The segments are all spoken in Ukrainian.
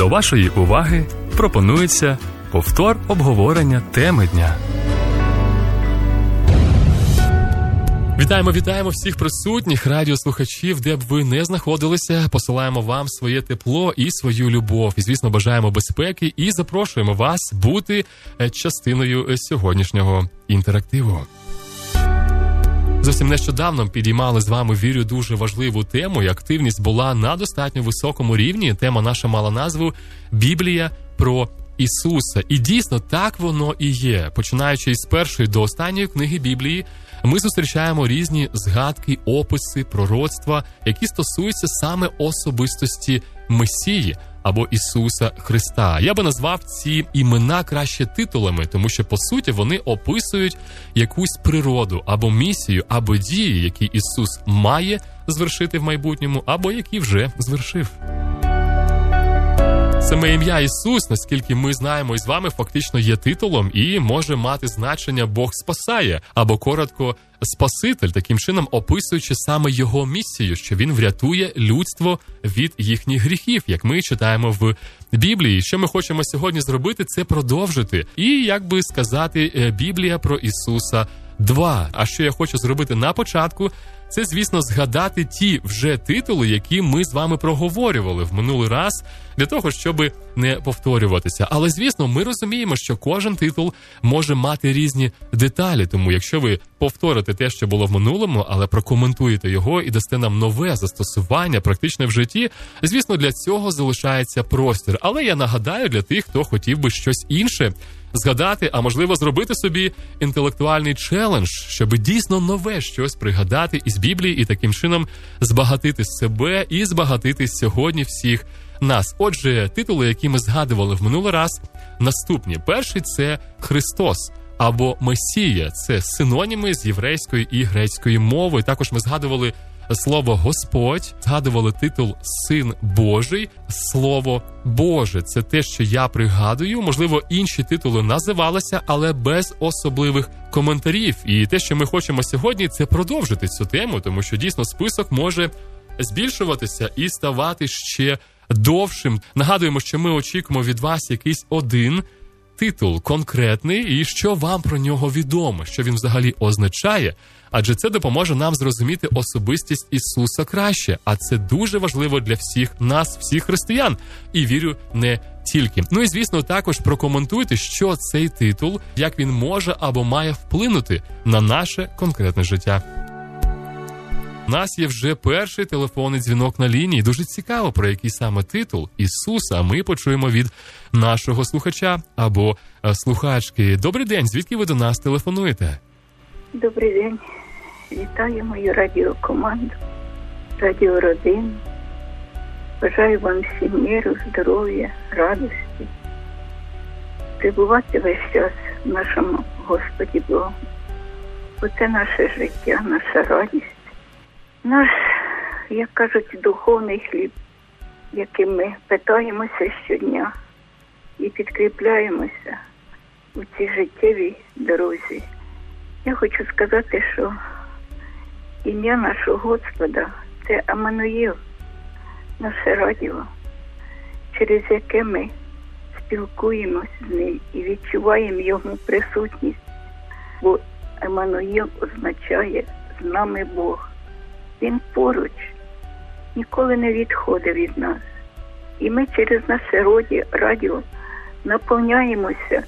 До вашої уваги пропонується повтор обговорення теми дня. Вітаємо всіх присутніх радіослухачів, де б ви не знаходилися. Посилаємо вам своє тепло і свою любов. І, звісно, бажаємо безпеки і запрошуємо вас бути частиною сьогоднішнього інтерактиву. Зовсім нещодавно підіймали з вами, вірю, дуже важливу тему, і активність була на достатньо високому рівні. Тема наша мала назву «Біблія про Ісуса». І дійсно, так воно і є. Починаючи з першої до останньої книги Біблії, ми зустрічаємо різні згадки, описи, пророцтва, які стосуються саме особистості Месії або Ісуса Христа. Я би назвав ці імена краще титулами, тому що, по суті, вони описують якусь природу або місію, або дії, які Ісус має звершити в майбутньому, або які вже звершив. Саме ім'я Ісус, наскільки ми знаємо із вами, фактично є титулом і може мати значення «Бог спасає» або коротко «Спаситель», таким чином описуючи саме Його місію, що Він врятує людство від їхніх гріхів, як ми читаємо в Біблії. Що ми хочемо сьогодні зробити, це продовжити. І, як би сказати, Біблія про Ісуса 2. А що я хочу зробити на початку, це, звісно, згадати ті вже титули, які ми з вами проговорювали в минулий раз, для того, щоб не повторюватися. Але, звісно, ми розуміємо, що кожен титул може мати різні деталі, тому якщо ви повторите те, що було в минулому, але прокоментуєте його і дасте нам нове застосування практичне в житті, звісно, для цього залишається простір. Але я нагадаю для тих, хто хотів би щось інше згадати, а можливо зробити собі інтелектуальний челендж, щоб дійсно нове щось пригадати із Біблії і таким чином збагатити себе і збагатити сьогодні всіх нас. Отже, титули, які ми згадували в минулий раз, наступні. Перший – це Христос або Месія. Це синоніми з єврейської і грецької мови. Також ми згадували слово «Господь», згадували титул «Син Божий», слово «Боже». Це те, що я пригадую. Можливо, інші титули називалися, але без особливих коментарів. І те, що ми хочемо сьогодні, це продовжити цю тему, тому що дійсно список може збільшуватися і ставати ще довшим. Нагадуємо, що ми очікуємо від вас якийсь один титул конкретний і що вам про нього відомо, що він взагалі означає, адже це допоможе нам зрозуміти особистість Ісуса краще, а це дуже важливо для всіх нас, всіх християн, і вірю, не тільки. Ну і, звісно, також прокоментуйте, що цей титул, як він може або має вплинути на наше конкретне життя. У нас є вже перший телефонний дзвінок на лінії. Дуже цікаво, про який саме титул Ісуса, а ми почуємо від нашого слухача або слухачки. Добрий день, звідки ви до нас телефонуєте? Добрий день. Вітаю мою радіокоманду, радіородину. Бажаю вам всім миру, здоров'я, радості. Прибувати весь час в нашому Господі Богу. Бо це наше життя, наша радість. Наш, як кажуть, духовний хліб, яким ми питаємося щодня і підкріпляємося у цій життєвій дорозі. Я хочу сказати, що ім'я нашого Господа – це Амануїл, наше радіо, через яке ми спілкуємося з ним і відчуваємо його присутність, бо Амануїл означає «з нами Бог». Він поруч, ніколи не відходить від нас. І ми через наше радіо наповняємося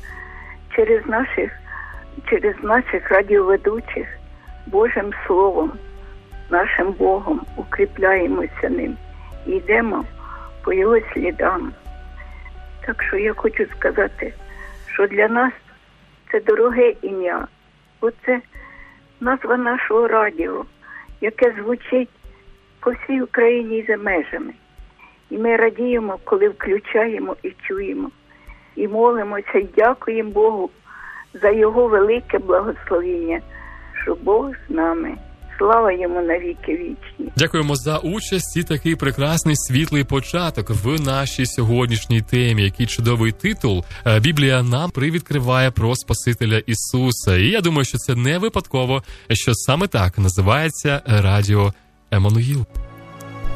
через наших радіоведучих Божим Словом, нашим Богом, укріпляємося ним і йдемо по Його слідам. Так що я хочу сказати, що для нас це дороге ім'я, бо це назва нашого радіо, яке звучить по всій Україні і за межами. І ми радіємо, коли включаємо і чуємо. І молимося, і дякуємо Богу за Його велике благословіння, що Бог з нами. Слава Йому навіки вічні. Дякуємо за участь і такий прекрасний світлий початок в нашій сьогоднішній темі. Який чудовий титул Біблія нам привідкриває про Спасителя Ісуса. І я думаю, що це не випадково, що саме так називається радіо Еммануїл.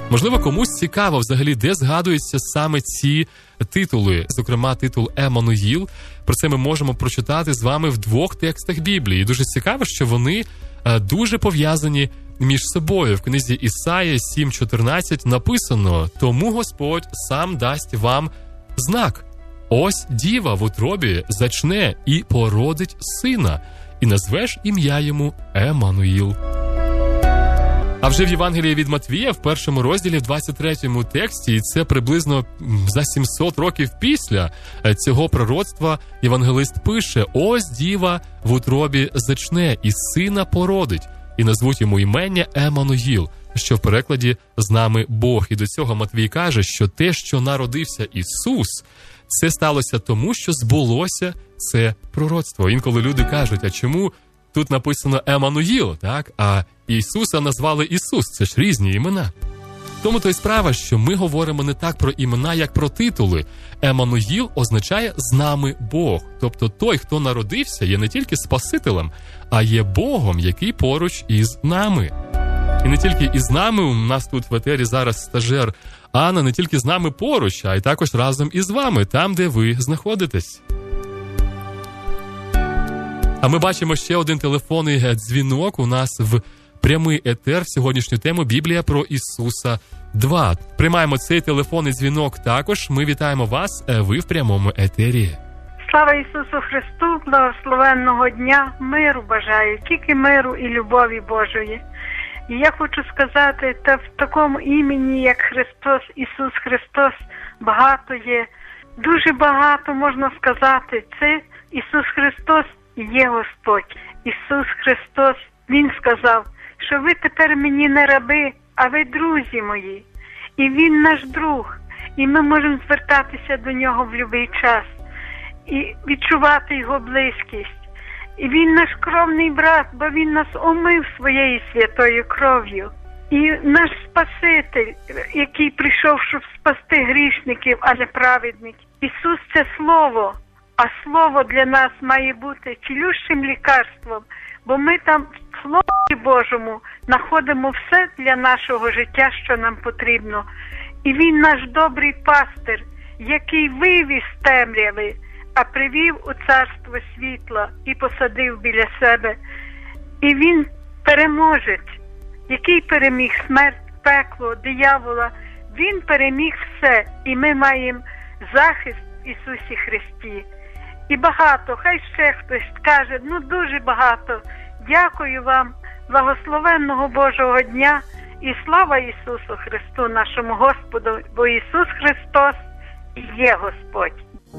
Можливо, комусь цікаво взагалі, де згадуються саме ці титули, зокрема титул Еммануїл. Про це ми можемо прочитати з вами в 2 текстах Біблії. І дуже цікаво, що вони дуже пов'язані між собою. В книзі Ісаї 7:14 написано: «Тому Господь сам дасть вам знак. Ось діва в утробі зачне і породить сина, і назвеш ім'я йому Еммануїл». А вже в Євангелії від Матвія, в 1 розділі, в 23 тексті, і це приблизно за 700 років після цього пророцтва, євангелист пише: «Ось діва в утробі зачне і сина породить, і назвуть йому імення Еммануїл», що в перекладі «з нами Бог». І до цього Матвій каже, що те, що народився Ісус, це сталося тому, що збулося це пророцтво. Інколи люди кажуть: а чому тут написано Еммануїл, так? А Ісуса назвали Ісус. Це ж різні імена. Тому то й справа, що ми говоримо не так про імена, як про титули. Еммануїл означає «з нами Бог». Тобто той, хто народився, є не тільки Спасителем, а є Богом, який поруч із нами. І не тільки із нами, у нас тут в етері зараз стажер Анна, не тільки з нами поруч, а й також разом із вами, там, де ви знаходитесь. А ми бачимо ще один телефонний дзвінок у нас в прямий етер в сьогоднішню тему «Біблія про Ісуса 2». Приймаємо цей телефонний дзвінок також. Ми вітаємо вас, ви в прямому етері. Слава Ісусу Христу, благословенного дня, миру бажаю, тільки миру і любові Божої. І я хочу сказати, та в такому імені, як Христос, Ісус Христос, багато є, дуже багато можна сказати. Це Ісус Христос є Господь. Ісус Христос, Він сказав, що ви тепер мені не раби, а ви друзі мої. І Він наш друг, і ми можемо звертатися до Нього в будь-який час і відчувати Його близькість. І Він наш кровний брат, бо Він нас омив своєю святою кров'ю. І наш Спаситель, який прийшов, щоб спасти грішників, а не праведників. Ісус – це Слово, а Слово для нас має бути цілющим лікарством, бо ми там в Слові Божому знаходимо все для нашого життя, що нам потрібно. І Він наш добрий пастир, який вивіз з темряви, а привів у царство світла і посадив біля себе. І Він переможець, який переміг смерть, пекло, диявола. Він переміг все, і ми маємо захист в Ісусі Христі. І багато, хай ще хтось скаже, дуже багато. Дякую вам, благословенного Божого дня, і слава Ісусу Христу, нашому Господу, бо Ісус Христос є Господь.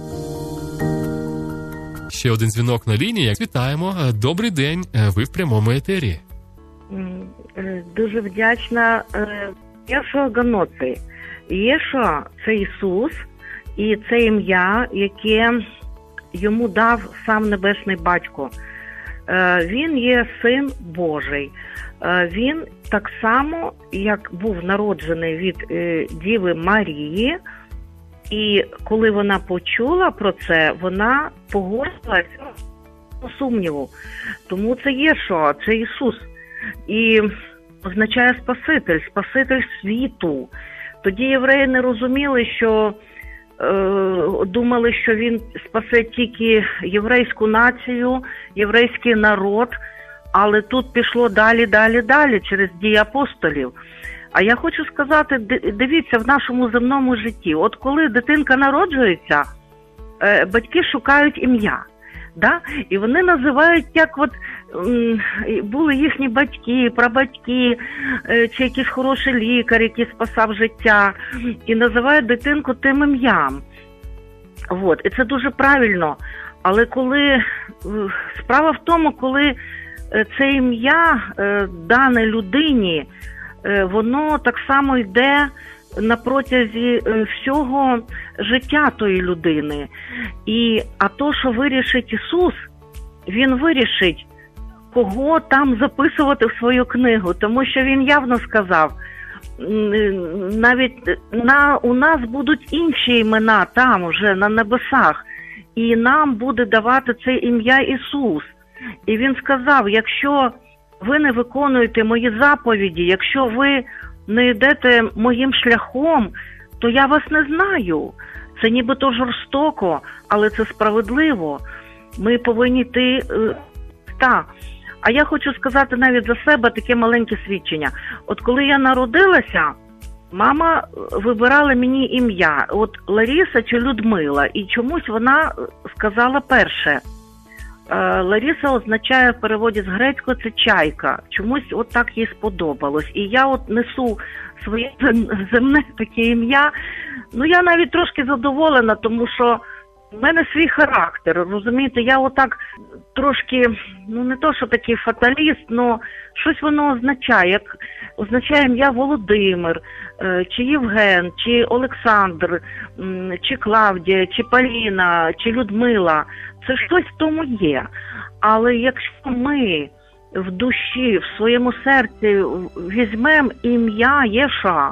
Ще один дзвінок на лінії. Вітаємо. Добрий день. Ви в прямому етері. Дуже вдячна. Єшуа Ганоци. Єшуа – це Ісус, і це ім'я, яке йому дав сам Небесний Батько. Він є Син Божий. Він так само, як був народжений від Діви Марії, і коли вона почула про це, вона погодилася сумніву. Тому це Єшуа, це Ісус. І означає Спаситель, Спаситель світу. Тоді євреї не розуміли, що думали, що він спасе тільки єврейську націю, єврейський народ, але тут пішло далі через дії апостолів. А я хочу сказати, дивіться, в нашому земному житті, от коли дитинка народжується, батьки шукають ім'я. Да? І вони називають, як от були їхні батьки, прабатьки, чи якийсь хороший лікар, який спасав життя, і називають дитинку тим ім'ям. От. І це дуже правильно. Але коли справа в тому, коли це ім'я дане людині, воно так само йде на протязі всього життя тої людини. А то, що вирішить Ісус, Він вирішить, кого там записувати в свою книгу. Тому що Він явно сказав, навіть у нас будуть інші імена там, уже на небесах, і нам буде давати це ім'я Ісус. І Він сказав, якщо ви не виконуєте мої заповіді, якщо ви не йдете моїм шляхом, то я вас не знаю. Це нібито жорстоко, але це справедливо. Ми повинні йти так. А я хочу сказати навіть за себе таке маленьке свідчення. От коли я народилася, мама вибирала мені ім'я. От Лариса чи Людмила. І чомусь вона сказала перше. Лариса означає в переводі з грецького це чайка. Чомусь от так їй сподобалось. І я от несу своє земне таке ім'я. Ну, я навіть трошки задоволена, тому що в мене свій характер, розумієте? Я отак трошки, ну не то, що такий фаталіст, але щось воно означає. Як означає ім'я Володимир, чи Євген, чи Олександр, чи Клавдія, чи Поліна, чи Людмила. Це щось в тому є. Але якщо ми в душі, в своєму серці візьмемо ім'я Єша,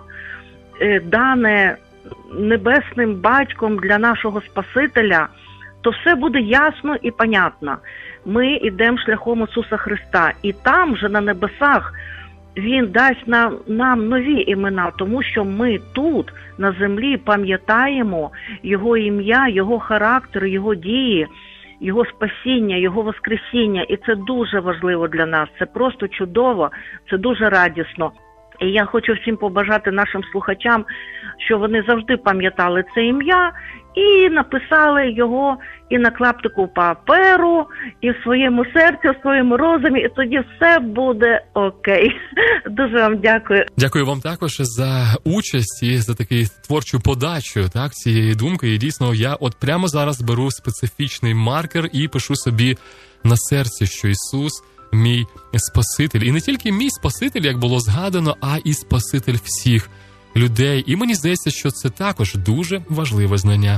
дане небесним батьком для нашого Спасителя, то все буде ясно і понятно. Ми йдемо шляхом Ісуса Христа. І там же на небесах Він дасть нам нові імена, тому що ми тут, на землі, пам'ятаємо Його ім'я, Його характер, Його дії, Його спасіння, Його воскресіння. І це дуже важливо для нас. Це просто чудово, це дуже радісно. І я хочу всім побажати нашим слухачам, що вони завжди пам'ятали це ім'я і написали його і на клаптику паперу, і в своєму серці, в своєму розумі, і тоді все буде окей. Дуже вам дякую. Дякую вам також за участь і за таку творчу подачу, так, цієї думки. І дійсно, я от прямо зараз беру специфічний маркер і пишу собі на серці, що Ісус мій Спаситель. І не тільки мій Спаситель, як було згадано, а і Спаситель всіх людей. І мені здається, що це також дуже важливе знання.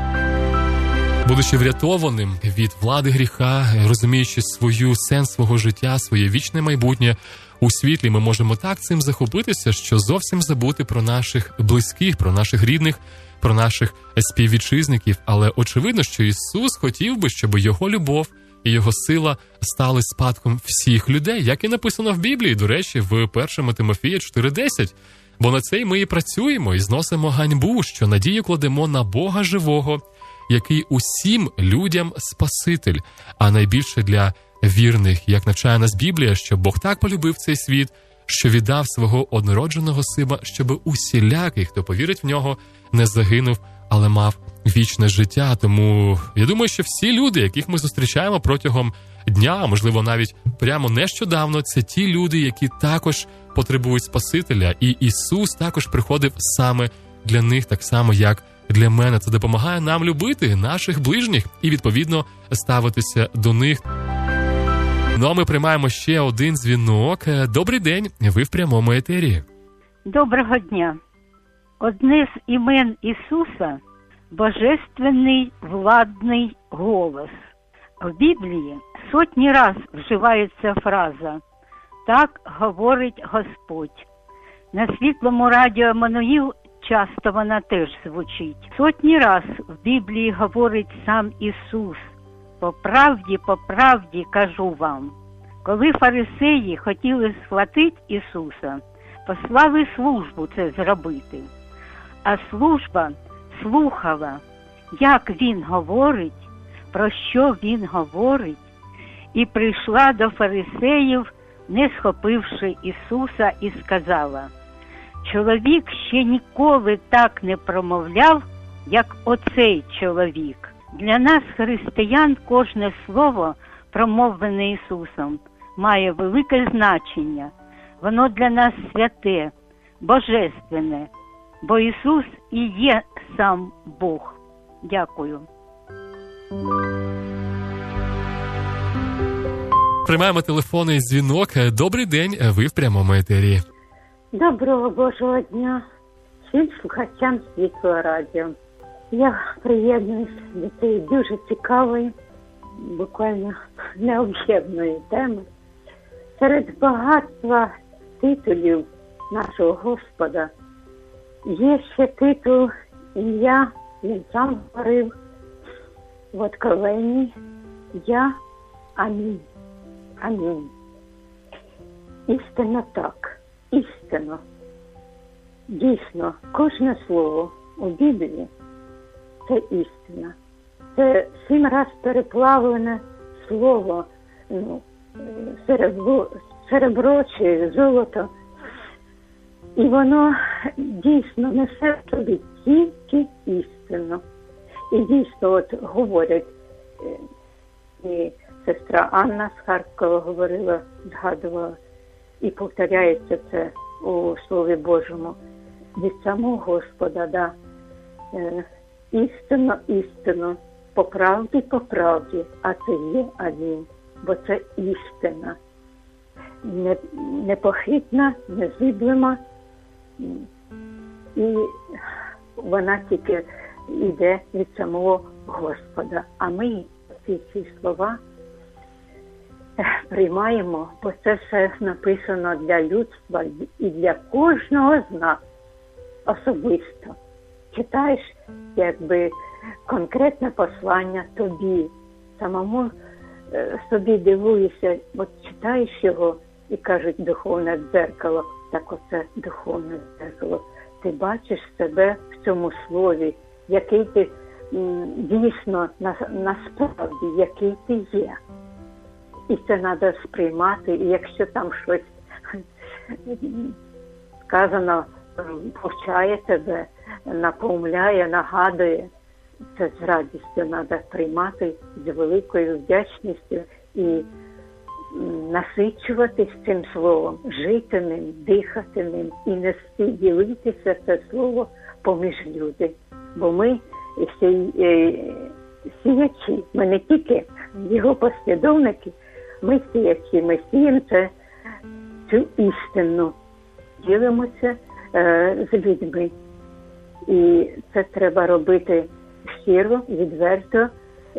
Будучи врятованим від влади гріха, розуміючи сенс свого життя, своє вічне майбутнє у світлі, ми можемо так цим захопитися, що зовсім забути про наших близьких, про наших рідних, про наших співвітчизників. Але очевидно, що Ісус хотів би, щоб Його любов і Його сила стали спадком всіх людей, як і написано в Біблії, до речі, в 1 Тимофія 4:10. Бо на це й ми і працюємо, і зносимо ганьбу, що надію кладемо на Бога живого, який усім людям Спаситель, а найбільше для вірних, як навчає нас Біблія, що Бог так полюбив цей світ, що віддав свого однородженого сина, щоби усілякий, хто повірить в нього, не загинув, але мав вічне життя. Тому я думаю, що всі люди, яких ми зустрічаємо протягом дня, а можливо навіть прямо нещодавно, це ті люди, які також потребують Спасителя. І Ісус також приходив саме для них, так само, як для мене. Це допомагає нам любити наших ближніх і, відповідно, ставитися до них. Ну, а ми приймаємо ще один дзвінок. Добрий день, ви в прямому етері. Доброго дня. Одне з імен Ісуса – божественний владний голос. В Біблії сотні раз вживається фраза «Так говорить Господь». На світлому радіо Еммануїл часто вона теж звучить. Сотні раз в Біблії говорить сам Ісус. По правді кажу вам». Коли фарисеї хотіли схватити Ісуса, послали службу це зробити. А служба слухала, як Він говорить, про що Він говорить, і прийшла до фарисеїв, не схопивши Ісуса, і сказала: «Чоловік ще ніколи так не промовляв, як оцей чоловік». Для нас, християн, кожне слово, промовлене Ісусом, має велике значення. Воно для нас святе, божественне, бо Ісус і є сам Бог. Дякую. Приймаємо телефонний дзвінок. Добрий день, ви в прямому етері. Доброго Божого дня всім слухачам Світлого радіо. Я приєднуюсь до цієї дуже цікавої, буквально необ'ємної теми. Серед багатства титулів нашого Господа є ще титул, ім'я, він сам говорив в Откровенні: «Я Амінь». Амінь. Істинно так, істинно. дійсно, кожне слово у Біблії – це істина. Це 7 раз переплавлене слово, серебро чи золото. І воно дійсно несе в собі тільки істину. І дійсно, от говорять, і сестра Анна з Харкова говорила, згадувала, і повторяється це у Слові Божому. Від самого Господа, істину, по правді, а це є один, бо це істина. Непохитна, незиблема, і вона тільки йде від самого Господа. А ми ці слова приймаємо, бо це все написано для людства і для кожного з нас особисто. Читаєш, якби, конкретне послання тобі, самому собі дивуєшся, от читаєш його і кажуть духовне дзеркало, так оце духовне дзеркало. Ти бачиш себе в цьому слові, який ти дійсно насправді, який ти є. І це треба сприймати, і якщо там щось сказано, повчає тебе, напомляє, нагадує, це з радістю треба приймати, з великою вдячністю і насичуватись цим словом, жити ним, дихати ним і нести, ділитися це слово поміж люди. Бо ми сіячі, ми не тільки його послідовники, ми сіячі, ми сіємо цю істину, ділимося з людьми. І це треба робити щиро, відверто,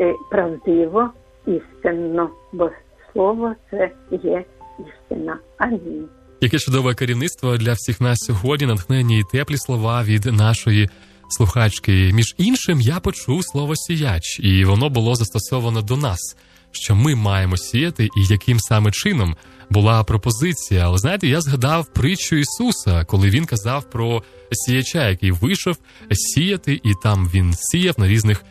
правдиво, істинно, бо слово це є істина. Амінь. Яке чудове керівництво для всіх нас сьогодні, натхненні і теплі слова від нашої слухачки. Між іншим, я почув слово «сіяч», і воно було застосовано до нас, що ми маємо сіяти і яким саме чином була пропозиція. Але знаєте, я згадав притчу Ісуса, коли він казав про сіяча, який вийшов сіяти, і там він сіяв на різних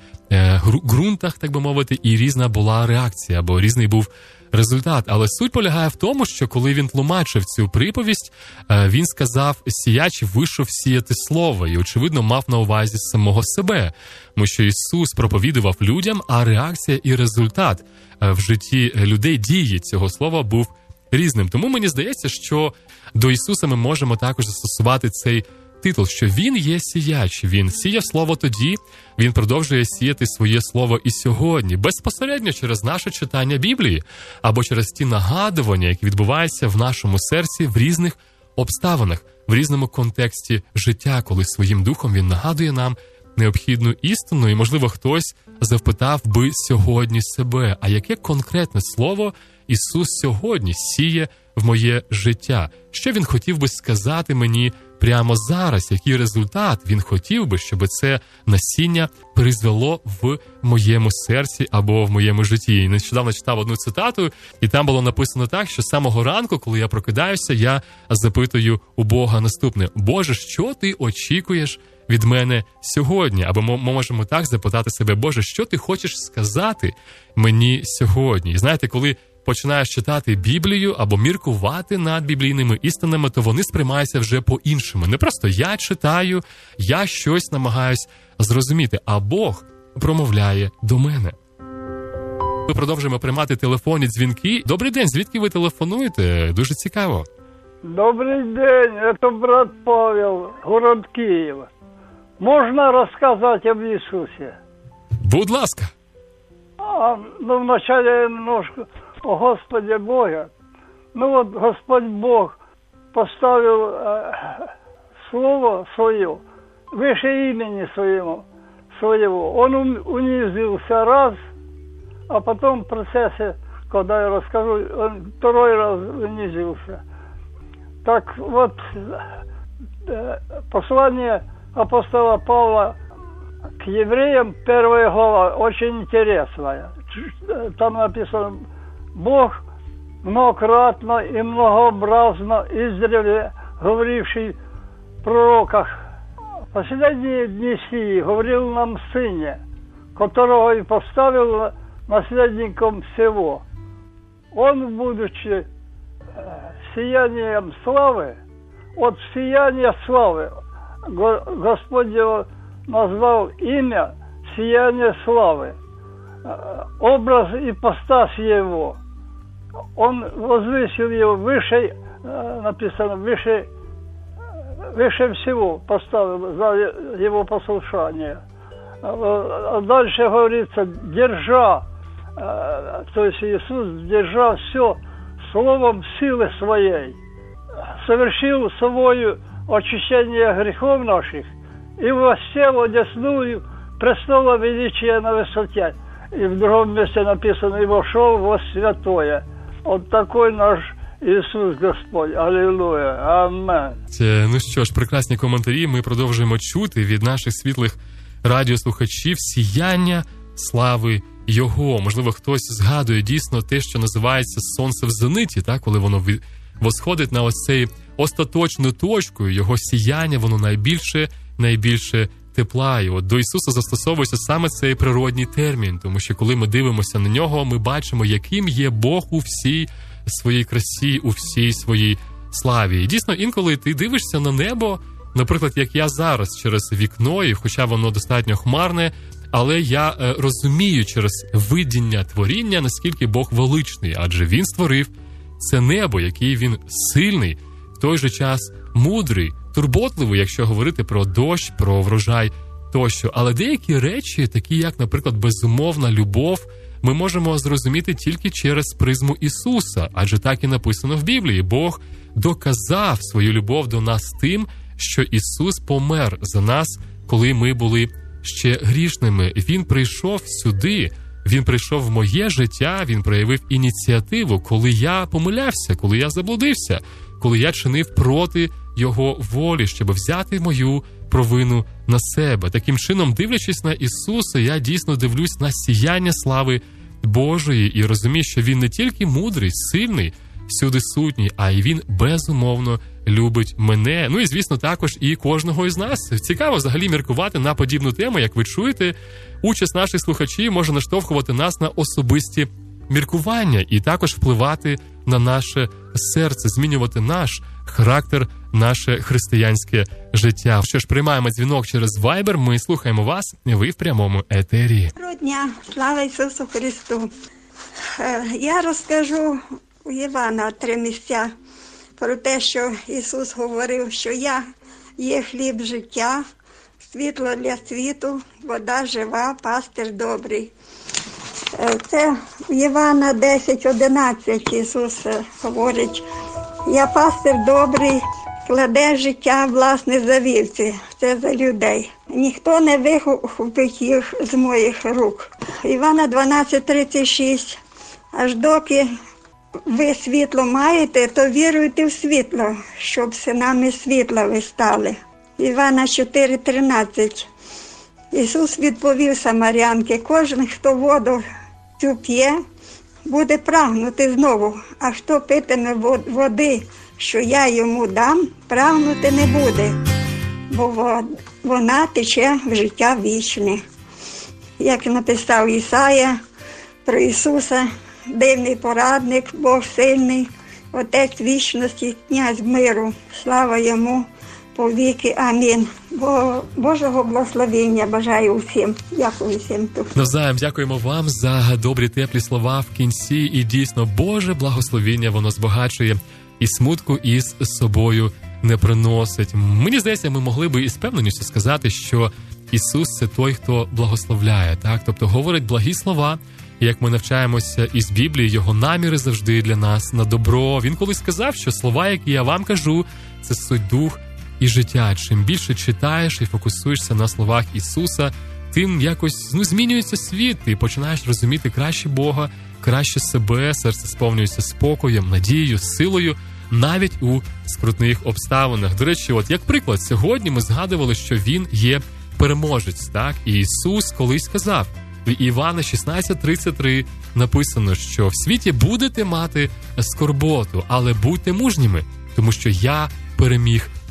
ґрунтах, так би мовити, і різна була реакція, або різний був результат. Але суть полягає в тому, що коли він тлумачив цю приповість, він сказав, сіяч вийшов сіяти слово, і, очевидно, мав на увазі самого себе. Тому що Ісус проповідував людям, а реакція і результат в житті людей, дії цього слова був різним. Тому мені здається, що до Ісуса ми можемо також застосувати цей титул, що Він є сіяч. Він сіяв слово тоді, Він продовжує сіяти своє слово і сьогодні, безпосередньо через наше читання Біблії, або через ті нагадування, які відбуваються в нашому серці в різних обставинах, в різному контексті життя, коли своїм духом Він нагадує нам необхідну істину, і, можливо, хтось запитав би сьогодні себе, а яке конкретне слово Ісус сьогодні сіє в моє життя? Що Він хотів би сказати мені прямо зараз? Який результат Він хотів би, щоб це насіння призвело в моєму серці або в моєму житті? І нещодавно читав одну цитату, і там було написано так, що з самого ранку, коли я прокидаюся, я запитую у Бога наступне: Боже, що ти очікуєш від мене сьогодні? Або ми можемо так запитати себе: Боже, що ти хочеш сказати мені сьогодні? І знаєте, коли починаєш читати Біблію або міркувати над біблійними істинами, то вони сприймаються вже по-іншому. Не просто я читаю, я щось намагаюсь зрозуміти, а Бог промовляє до мене. Ми продовжуємо приймати телефонні дзвінки. Добрий день, звідки ви телефонуєте? Дуже цікаво. Добрий день, це брат Павел, город Київ. Можна розказати об Ісусі? Будь ласка. Вначале немножко о Господе Боге. Вот Господь Бог поставил слово свое выше имени своего. Он унизился раз, а потом в процессе, когда я расскажу, он второй раз унизился. Так вот, послание апостола Павла к евреям, 1 глава, очень интересная. Там написано: Бог многократно и многообразно издревле говоривший пророках последние дни сии говорил нам Сыне, которого и поставил наследником всего. Он, будучи сиянием славы, от сияния славы Господь его назвал имя сияние славы, образ ипостась его. Он возвысил его выше, написано, выше всего поставил за его послушание. А дальше говорится, держа, то есть Иисус, держа все словом силы своей, совершил собою очищение грехов наших и воссел одесную престола величия на высоте. И в другом месте написано, и вошел во святое. Вот такой наш Ісус Господь. Алілуя. Амен. Ну що ж, прекрасні коментарі ми продовжуємо чути від наших світлих радіослухачів сіяння слави Його. Можливо, хтось згадує дійсно те, що називається сонце в зениті, так? Коли воно восходить на ось цей остаточну точку, його сіяння, воно найбільше тепла. І от до Ісуса застосовується саме цей природній термін, тому що коли ми дивимося на нього, ми бачимо, яким є Бог у всій своїй красі, у всій своїй славі. І дійсно, інколи ти дивишся на небо, наприклад, як я зараз через вікно, і хоча воно достатньо хмарне, але я розумію через видіння творіння, наскільки Бог величний, адже Він створив це небо, який Він сильний, в той же час мудрий, турботливий, якщо говорити про дощ, про врожай тощо. Але деякі речі, такі як, наприклад, безумовна любов, ми можемо зрозуміти тільки через призму Ісуса, адже так і написано в Біблії. Бог доказав свою любов до нас тим, що Ісус помер за нас, коли ми були ще грішними. Він прийшов сюди, Він прийшов в моє життя, Він проявив ініціативу, коли я помилявся, коли я заблудився, коли я чинив проти Його волі, щоб взяти мою провину на себе. Таким чином, дивлячись на Ісуса, я дійсно дивлюсь на сіяння слави Божої і розумію, що Він не тільки мудрий, сильний, всюди сутній, а й Він безумовно любить мене. Ну і, звісно, також і кожного із нас. Цікаво взагалі міркувати на подібну тему, як ви чуєте. Участь наших слухачів може наштовхувати нас на особисті міркування і також впливати на наше серце, змінювати наш характер, наше християнське життя. Що ж, приймаємо дзвінок через Viber, ми слухаємо вас, ви в прямому етері. Доброго дня, слава Ісусу Христу. Я розкажу у Івана 3 місця про те, що Ісус говорив, що я є хліб життя, світло для світу, вода жива, пастир добрий. Це в Івана 10:11 Ісус говорить, я пастир добрий, кладе життя власне за вівці, це за людей. Ніхто не вихопить їх з моїх рук. Івана 12:36, аж доки ви світло маєте, то віруйте в світло, щоб синами світла ви стали. Івана 4:13. Ісус відповів самарянки, кожен, хто воду цю п'є, буде прагнути знову, а хто питиме води, що я йому дам, прагнути не буде, бо вона тече в життя вічне. Як написав Ісая про Ісуса, дивний порадник, Бог сильний, Отець вічності, князь миру, слава йому повіки. Амінь. Божого благословення бажаю усім. Дякую всім тут. Навзаєм дякуємо вам за добрі теплі слова в кінці. І дійсно, Боже благословення, воно збагачує і смутку із собою не приносить. Мені здається, ми могли би із певненістю сказати, що Ісус – це той, хто благословляє, так? Тобто говорить благі слова, як ми навчаємося із Біблії, його наміри завжди для нас на добро. Він колись сказав, що слова, які я вам кажу, це суть дух і життя. Чим більше читаєш і фокусуєшся на словах Ісуса, тим якось змінюється світ, ти починаєш розуміти краще Бога, краще себе, серце сповнюється спокоєм, надією, силою, навіть у скрутних обставинах. До речі, от як приклад, сьогодні ми згадували, що Він є переможець, так? І Ісус колись сказав, в Івана 16:33 написано, що в світі будете мати скорботу, але будьте мужніми, тому що я переміг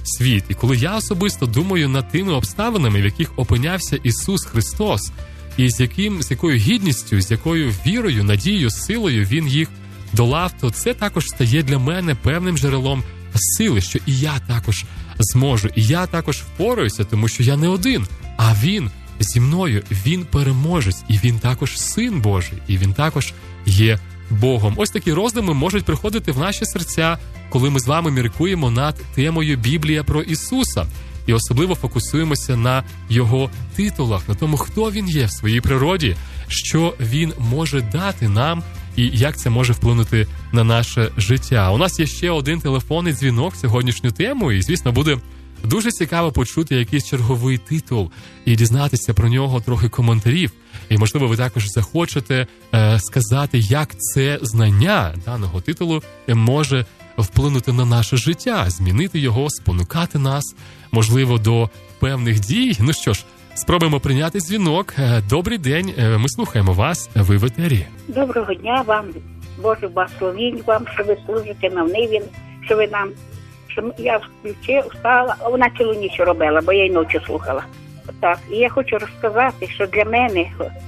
світ. І коли я особисто думаю над тими обставинами, в яких опинявся Ісус Христос, і з якою гідністю, з якою вірою, надією, силою Він їх долав, то це також стає для мене певним джерелом сили, що і я також зможу, і я також впораюся, тому що я не один, а Він зі мною, Він переможець, і Він також Син Божий, і Він також є Богом. Ось такі роздуми можуть приходити в наші серця, коли ми з вами міркуємо над темою Біблія про Ісуса. І особливо фокусуємося на Його титулах, на тому, хто Він є в своїй природі, що Він може дати нам і як це може вплинути на наше життя. У нас є ще один телефонний дзвінок в сьогоднішню тему, і, звісно, буде дуже цікаво почути якийсь черговий титул і дізнатися про нього трохи коментарів. І, можливо, ви також захочете сказати, як це знання даного титулу може вплинути на наше життя, змінити його, спонукати нас, можливо, до певних дій. Ну що ж, спробуємо прийняти дзвінок. Добрий день, ми слухаємо вас, ви в етері. Доброго дня вам, Боже благословінь вам, що ви служите на ниві, що ви нам, що я встала, вона цілу ніч робила, бо я й ночі слухала. Так, і я хочу розказати, що для мене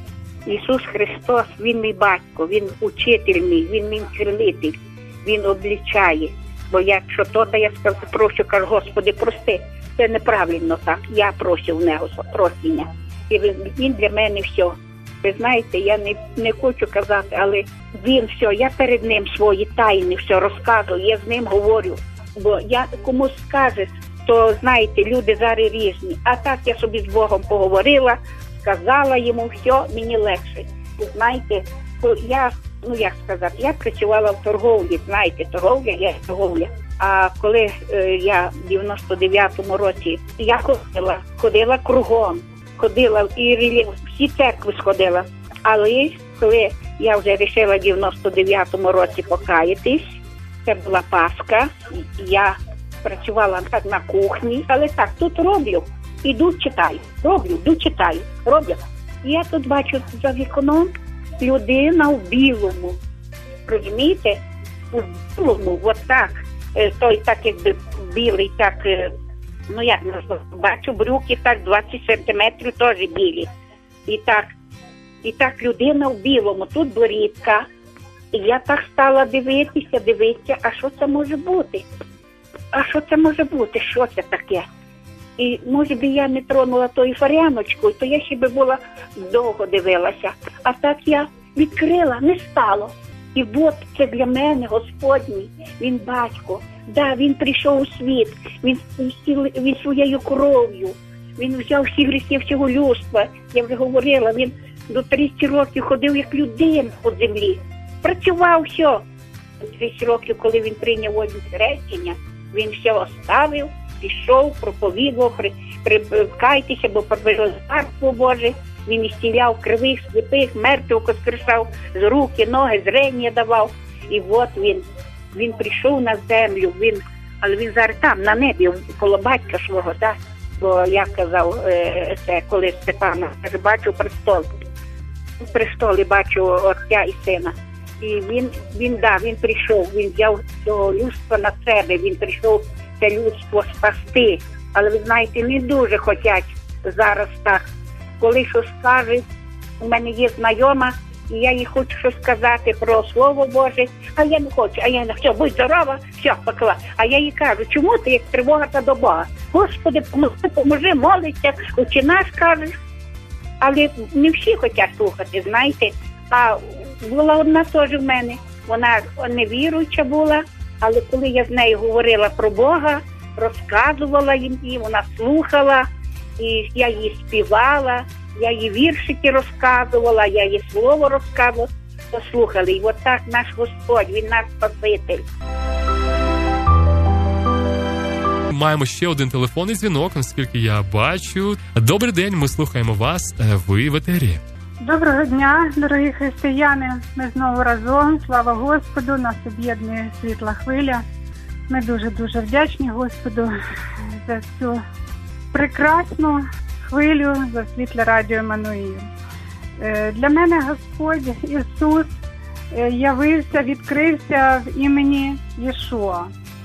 Ісус Христос, Він мій батько, Він учитель мій, Він мій хранитель, Він обличає. Бо якщо то я прошу, кажу, Господи, прости, це неправильно так, я прошу в Нього прощення. І Він для мене все. Ви знаєте, я не хочу казати, але Він все, я перед Ним свої тайни все розказую, я з Ним говорю. Бо я комусь скажу, то, знаєте, люди зараз різні. А так я собі з Богом поговорила, сказала йому, все, мені легше. Знаєте, я, як сказати, я працювала в торговлі, знаєте, торговля. А коли я в 99-му році, я ходила кругом, і всі церкви сходила. Але коли я вже вирішила в 99-му році покаятись, це була Пасха, я працювала так на кухні, але так, тут роблю, іду читаю, роблю. І я тут бачу за вікном людина в білому, розумієте, у білому, от так, той так якби білий, так, як назвати, бачу брюки так 20 сантиметрів теж білі. І так людина в білому, тут борідка. І я так стала дивитися, а що це може бути? Що це таке? І, може би, я не тронула тою фаряночку, то я ще би була довго дивилася. А так я відкрила, не стало. І от це для мене Господній, Він батько. Да, Він прийшов у світ, він своєю кров'ю, Він взяв всі гріхи всього людства. Я вже говорила, Він до 30 років ходив як людина по землі. Працював все. 30 років, коли він прийняв водне хрещення, він все оставив, пішов, проповідував, прикайтеся, бо провели Царство Боже. Він ісціляв кривих, сліпих, мертвих воскрешав, з руки, ноги, зрення давав. І от він прийшов на землю, але він зараз там, на небі, коло батька свого, так? Бо я казав, це коли Степана, бачу престол. В престолі бачу Отця і Сина. І він прийшов, він взяв цього людства на себе, він прийшов це людство спасти. Але ви знаєте, не дуже хочуть зараз так. Коли щось скажуть, у мене є знайома, і я їй хочу щось сказати про Слово Боже, а я не хочу, все, будь здорова, все, покла. А я їй кажу, чому ти як тривога та до Бога? Господи, поможи, молиться, Отче наш кажеш. Але не всі хочуть слухати, знаєте. А була одна теж в мене, вона невіруюча була, але коли я з нею говорила про Бога, розказувала їм, вона слухала, і я їй співала, я їй віршики розказувала, я їй слово розказувала, послухали. І от так наш Господь, Він наш Спаситель. Маємо ще один телефонний дзвінок, наскільки я бачу. Добрий день, ми слухаємо вас, ви в етері. Доброго дня, дорогі християни. Ми знову разом. Слава Господу, нас об'єднує світла хвиля. Ми дуже-дуже вдячні Господу за цю прекрасну хвилю, за світле радіо Еммануїл. Для мене Господь Ісус явився, відкрився в імені Єшуа.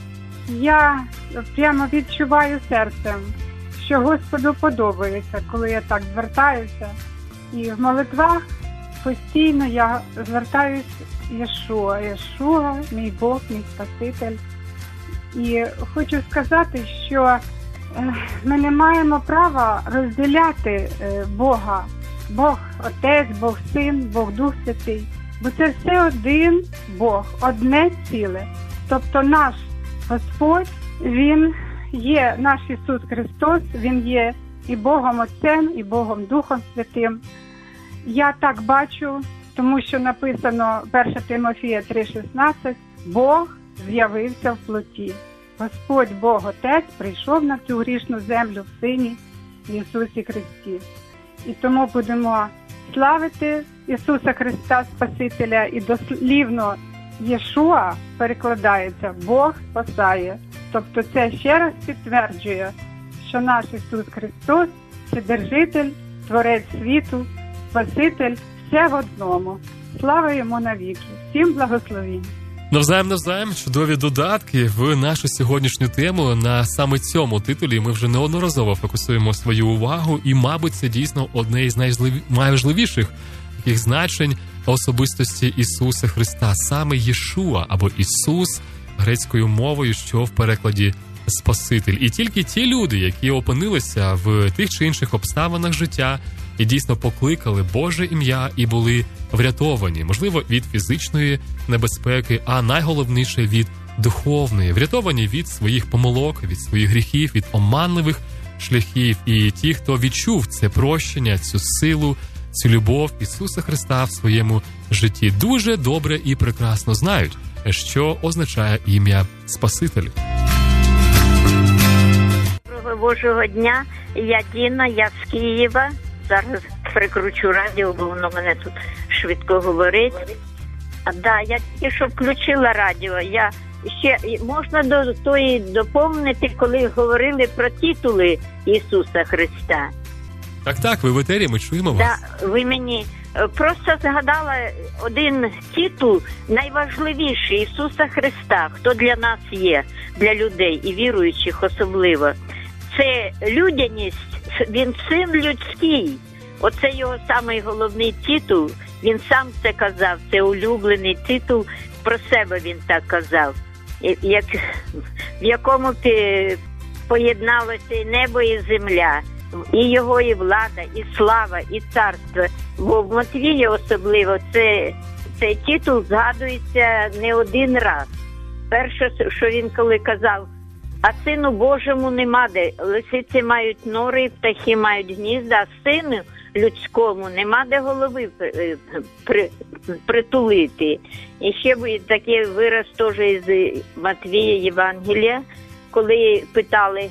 я прямо відчуваю серцем, що Господу подобається, коли я так звертаюся. І в молитвах постійно я звертаюся Єшуа. Єшуа, мій Бог, мій Спаситель. І хочу сказати, що ми не маємо права розділяти Бога. Бог Отець, Бог Син, Бог Дух Святий. Бо це все один Бог, одне ціле. Тобто наш Господь, Він є, наш Ісус Христос, Він є і Богом Отцем, і Богом Духом Святим. Я так бачу, тому що написано 1 Тимофія 3,16, Бог з'явився в плоті. Господь Бог Отець прийшов на цю грішну землю в Сині Ісусі Христі. І тому будемо славити Ісуса Христа Спасителя, і дослівно Єшуа перекладається «Бог спасає». Тобто це ще раз підтверджує, що наш Ісус Христос – Вседержитель, Творець світу, Спаситель, все в одному. Слава Йому навіки. Всім благословінь. Навзаєм, чудові додатки в нашу сьогоднішню тему. На саме цьому титулі ми вже неодноразово фокусуємо свою увагу, і, мабуть, це дійсно одне із найважливіших таких значень особистості Ісуса Христа. Саме Єшуа, або Ісус грецькою мовою, що в перекладі Спаситель. І тільки ті люди, які опинилися в тих чи інших обставинах життя і дійсно покликали Боже ім'я і були врятовані, можливо, від фізичної небезпеки, а найголовніше від духовної, врятовані від своїх помилок, від своїх гріхів, від оманливих шляхів. І ті, хто відчув це прощення, цю силу, цю любов Ісуса Христа в своєму житті, дуже добре і прекрасно знають, що означає ім'я Спаситель. Доброго Божого дня, я Діна, я з Києва. Зараз прикручу радіо, бо воно мене тут швидко говорить. Я тільки що включила радіо. Я ще можна до тої доповнити, коли говорили про титули Ісуса Христа. Так, ви в етері, ми чуємо вас. Ви мені просто згадала один титул, найважливіший Ісуса Христа, хто для нас є, для людей і віруючих особливо. Це людяність, він син людський. Оце його самий головний титул. Він сам це казав, це улюблений титул, про себе він так казав. В якому поєдналося і небо, і земля, і його, і влада, і слава, і царство. Бо в Матвії особливо цей титул згадується не один раз. Перше, що він коли казав, а Сину Божому нема де, лисиці мають нори, птахи мають гнізда, а Сину людському нема де голови притулити. І ще такий вираз теж із Матвія Євангелія, коли питали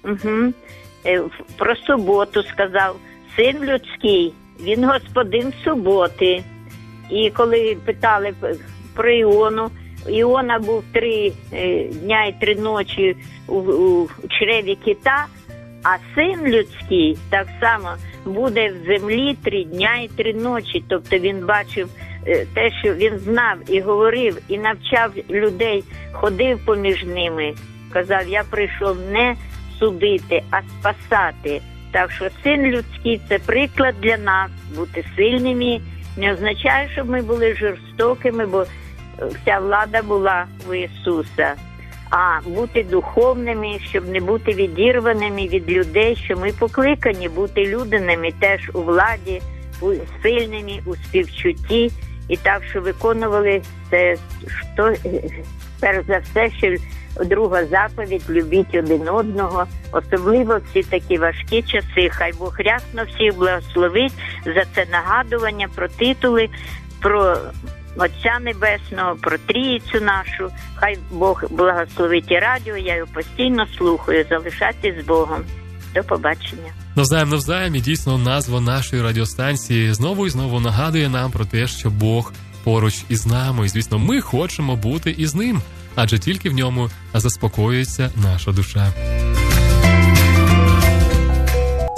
про суботу, сказав, Син людський, він господин суботи. І коли питали про Іону, Іона був 3 дня і 3 ночі у чреві кита, а син людський так само буде в землі 3 дня і 3 ночі. Тобто він бачив те, що він знав і говорив, і навчав людей, ходив поміж ними. Казав, я прийшов не судити, а спасати. Так що син людський – це приклад для нас. Бути сильними не означає, щоб ми були жорстокими, бо вся влада була у Ісуса. А бути духовними, щоб не бути відірваними від людей, що ми покликані бути людяними теж у владі, сильними, у співчутті. І так, що виконували це, перш за все, що друга заповідь – любіть один одного. Особливо всі такі важкі часи. Хай Бог рясно всіх благословить за це нагадування про титули, про Отця Небесного, про Трійцю нашу. Хай Бог благословить і радіо, я його постійно слухаю. Залишайтесь з Богом. До побачення. Навзаєм, і дійсно назва нашої радіостанції знову і знову нагадує нам про те, що Бог поруч із нами. І, звісно, ми хочемо бути із Ним, адже тільки в ньому заспокоюється наша душа.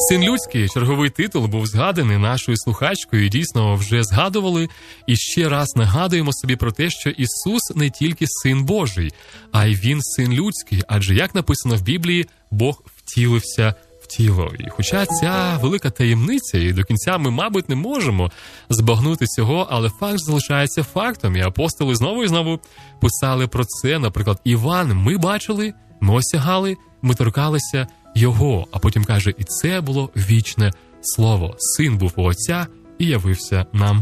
Син людський, черговий титул, був згаданий нашою слухачкою, і дійсно вже згадували. І ще раз нагадуємо собі про те, що Ісус не тільки Син Божий, а й Він Син людський. Адже, як написано в Біблії, Бог втілився в тіло. І хоча ця велика таємниця, і до кінця ми, мабуть, не можемо збагнути цього, але факт залишається фактом. І апостоли знову і знову писали про це. Наприклад, Іван, ми бачили, ми осягали, ми торкалися Його, а потім каже, і це було вічне слово. Син був у Отця і явився нам.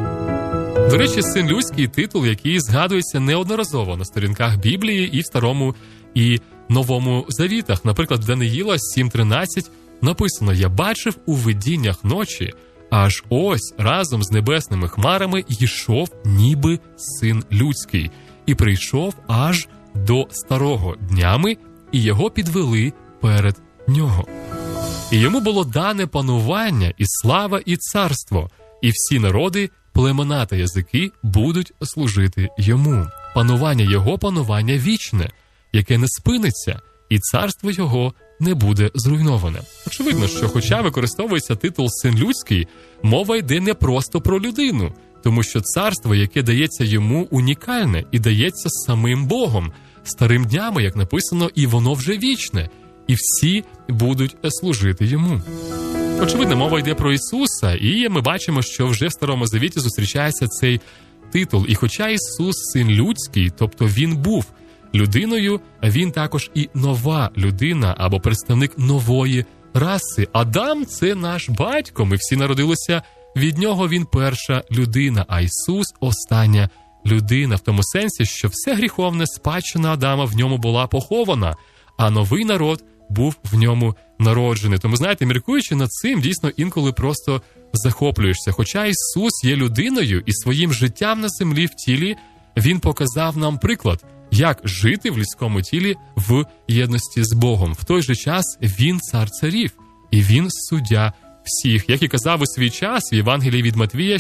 До речі, Син людський – титул, який згадується неодноразово на сторінках Біблії і в Старому, і Новому Завітах. Наприклад, в Даниїла 7.13 написано: «Я бачив у видіннях ночі, аж ось разом з небесними хмарами йшов ніби Син людський, і прийшов аж до старого днями, і його підвели перед нього. І йому було дане панування, і слава, і царство, і всі народи, племена та язики будуть служити йому. Панування його, панування вічне, яке не спиниться, і царство його не буде зруйноване». Очевидно, що хоча використовується титул «Син людський», мова йде не просто про людину, тому що царство, яке дається йому, унікальне і дається самим Богом, старим днями, як написано, і воно вже вічне, і всі будуть служити йому. Очевидно, мова йде про Ісуса, і ми бачимо, що вже в Старому Завіті зустрічається цей титул. І хоча Ісус Син людський, тобто Він був людиною, Він також і нова людина, або представник нової раси. Адам – це наш батько, ми всі народилися від нього, Він перша людина, а Ісус – остання людина, в тому сенсі, що все гріховне, спадщина Адама в ньому була похована, а новий народ був в ньому народжений. Тому, знаєте, міркуючи над цим, дійсно інколи просто захоплюєшся. Хоча Ісус є людиною і своїм життям на землі в тілі, Він показав нам приклад, як жити в людському тілі в єдності з Богом. В той же час Він цар царів, і Він суддя всіх. Як і казав у свій час в Євангелії від Матвія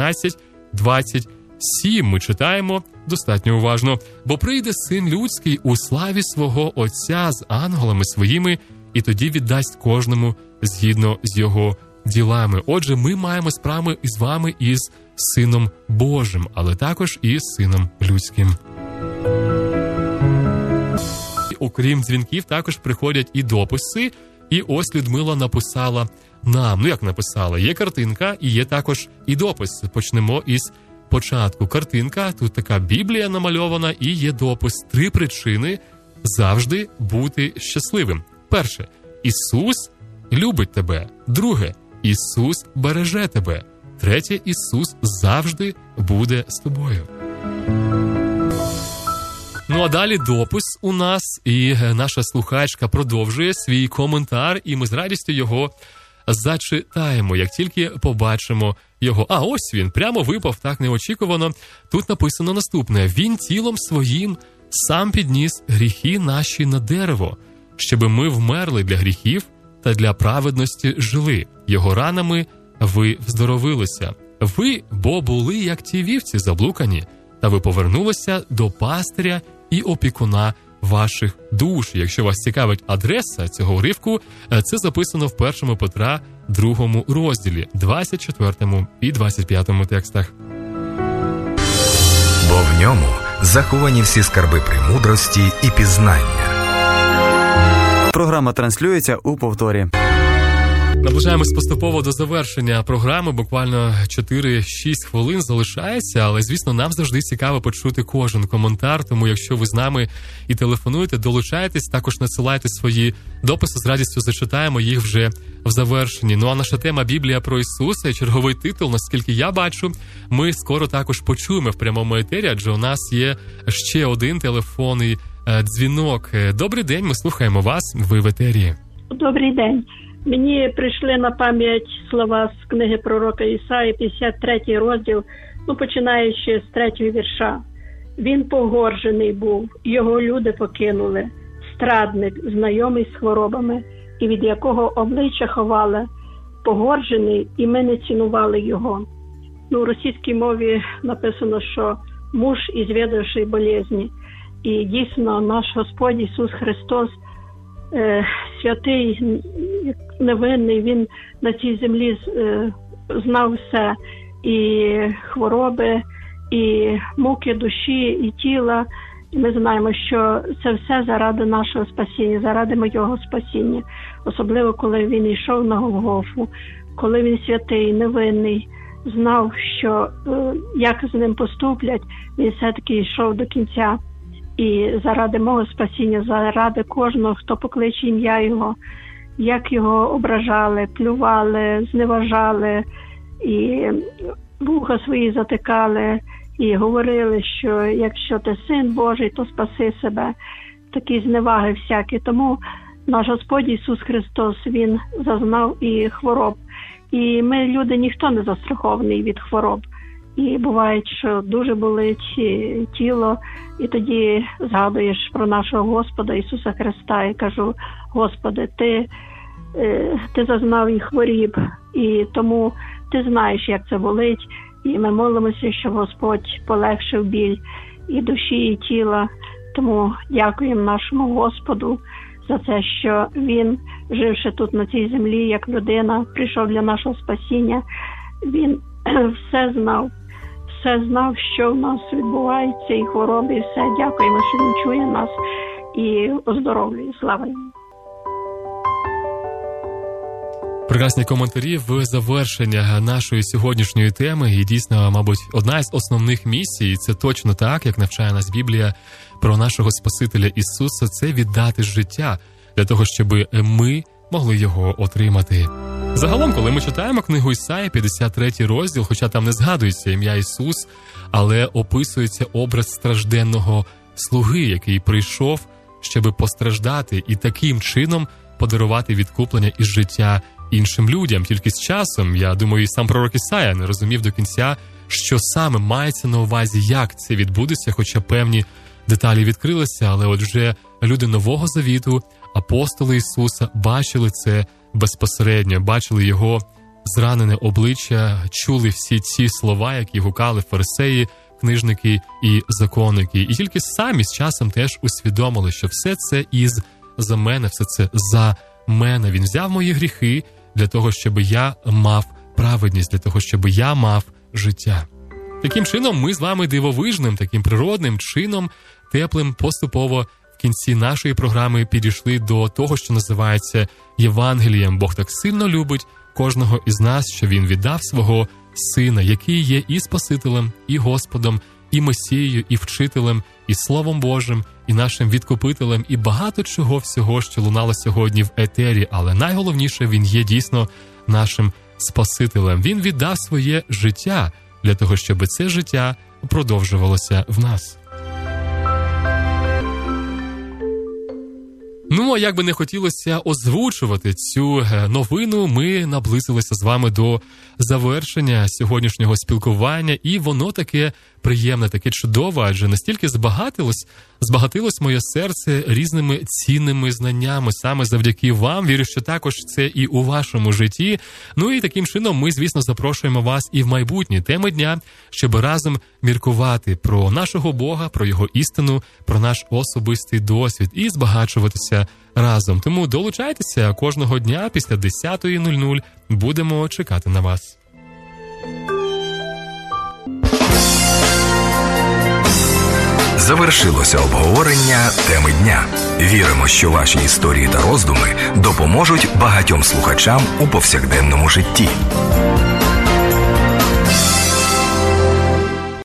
16:27 ми читаємо достатньо уважно: «Бо прийде Син людський у славі свого Отця з ангелами своїми, і тоді віддасть кожному згідно з його ділами». Отже, ми маємо справи із вами із Сином Божим, але також і Сином людським. Окрім дзвінків, також приходять і дописи, і ось Людмила написала нам. Як написала? Є картинка і є також і допис. Почнемо із початку. Картинка, тут така Біблія намальована, і є допис. 3 причини завжди бути щасливим. Перше. Ісус любить тебе. Друге. Ісус береже тебе. Третє. Ісус завжди буде з тобою. Ну а далі допис у нас, і наша слухачка продовжує свій коментар, і ми з радістю його зачитаємо, як тільки побачимо його. А ось він, прямо випав так неочікувано. Тут написано наступне: «Він тілом своїм сам підніс гріхи наші на дерево, щоби ми вмерли для гріхів та для праведності жили. Його ранами ви вздоровилися. Ви, бо були, як ті вівці заблукані, та ви повернулися до пастиря і опікуна ваших душ». Якщо вас цікавить адреса цього уривку, це записано в 1 Петра 2 розділі, 24 і 25 текстах. Бо в ньому заховані всі скарби премудрості і пізнання. Програма транслюється у повторі. Наближаємось поступово до завершення програми, буквально 4-6 хвилин залишається, але, звісно, нам завжди цікаво почути кожен коментар, тому якщо ви з нами і телефонуєте, долучайтесь, також надсилайте свої дописи, з радістю зачитаємо їх вже в завершенні. Ну а наша тема «Біблія про Ісуса» і черговий титул, наскільки я бачу, ми скоро також почуємо в прямому етері, адже у нас є ще один телефонний дзвінок. Добрий день, ми слухаємо вас, ви в етері. Добрий день. Мені прийшли на пам'ять слова з книги пророка Ісаї, 53 розділ, починаючи з 3 вірша. «Він погоржений був, його люди покинули, страдник, знайомий з хворобами, і від якого обличчя ховали, погоржений, і ми не цінували його». В російській мові написано, що «муж, ізвідавший болезні». І дійсно наш Господь Ісус Христос, святий, невинний, він на цій землі знав все, і хвороби, і муки душі, і тіла. І ми знаємо, що це все заради нашого спасіння, заради моєго спасіння. Особливо, коли він йшов на Голгофу, коли він святий, невинний, знав, що як з ним поступлять, він все-таки йшов до кінця. І заради мого спасіння, заради кожного, хто покличе ім'я Його, як його ображали, плювали, зневажали, і вуха свої затикали, і говорили, що якщо ти син Божий, то спаси себе. Такі зневаги всякі. Тому наш Господь Ісус Христос, Він зазнав і хвороб. І ми, люди, ніхто не застрахований від хвороб. І буває, що дуже болить тіло, і тоді згадуєш про нашого Господа Ісуса Христа і кажу: Господи, Ти зазнав і хворіб, і тому Ти знаєш, як це болить. І ми молимося, щоб Господь полегшив біль і душі, і тіла. Тому дякуємо нашому Господу за те, що Він, живши тут на цій землі, як людина, прийшов для нашого спасіння. Він все знав, що в нас відбувається, і хвороби, і все. Дякуємо, що Він чує нас і оздоровлює. Слава Йому. Прекрасні коментарі в завершення нашої сьогоднішньої теми. І дійсно, мабуть, одна із основних місій, і це точно так, як навчає нас Біблія про нашого Спасителя Ісуса, це віддати життя для того, щоб ми могли його отримати. Загалом, коли ми читаємо книгу Ісаї, 53 розділ, хоча там не згадується ім'я Ісус, але описується образ стражденного слуги, який прийшов, щоб постраждати і таким чином подарувати відкуплення і життя іншим людям. Тільки з часом, я думаю, і сам пророк Ісая не розумів до кінця, що саме мається на увазі, як це відбудеться, хоча певні деталі відкрилися, але от вже люди Нового Завіту, апостоли Ісуса, бачили це безпосередньо, бачили його зранене обличчя, чули всі ці слова, які гукали фарисеї, книжники і законники. І тільки самі з часом теж усвідомили, що все це за мене, все це за мене. Він взяв мої гріхи для того, щоб я мав праведність, для того, щоб я мав життя. Таким чином, ми з вами дивовижним, таким природним чином, теплим, поступово в кінці нашої програми підійшли до того, що називається Євангелієм. Бог так сильно любить кожного із нас, що Він віддав свого Сина, який є і Спасителем, і Господом, і Месією, і Вчителем, і Словом Божим, і нашим Відкупителем, і багато чого всього, що лунало сьогодні в етері. Але найголовніше, Він є дійсно нашим Спасителем. Він віддав своє життя для того, щоб це життя продовжувалося в нас. Ну, а як би не хотілося озвучувати цю новину, ми наблизилися з вами до завершення сьогоднішнього спілкування, і воно таке приємне, таке чудове, адже настільки збагатилось моє серце різними цінними знаннями, саме завдяки вам. Вірю, що також це і у вашому житті. Ну і таким чином ми, звісно, запрошуємо вас і в майбутні теми дня, щоб разом міркувати про нашого Бога, про Його істину, про наш особистий досвід і збагачуватися разом. Тому долучайтеся кожного дня після 10:00. Будемо чекати на вас. Завершилося обговорення теми дня. Віримо, що ваші історії та роздуми допоможуть багатьом слухачам у повсякденному житті.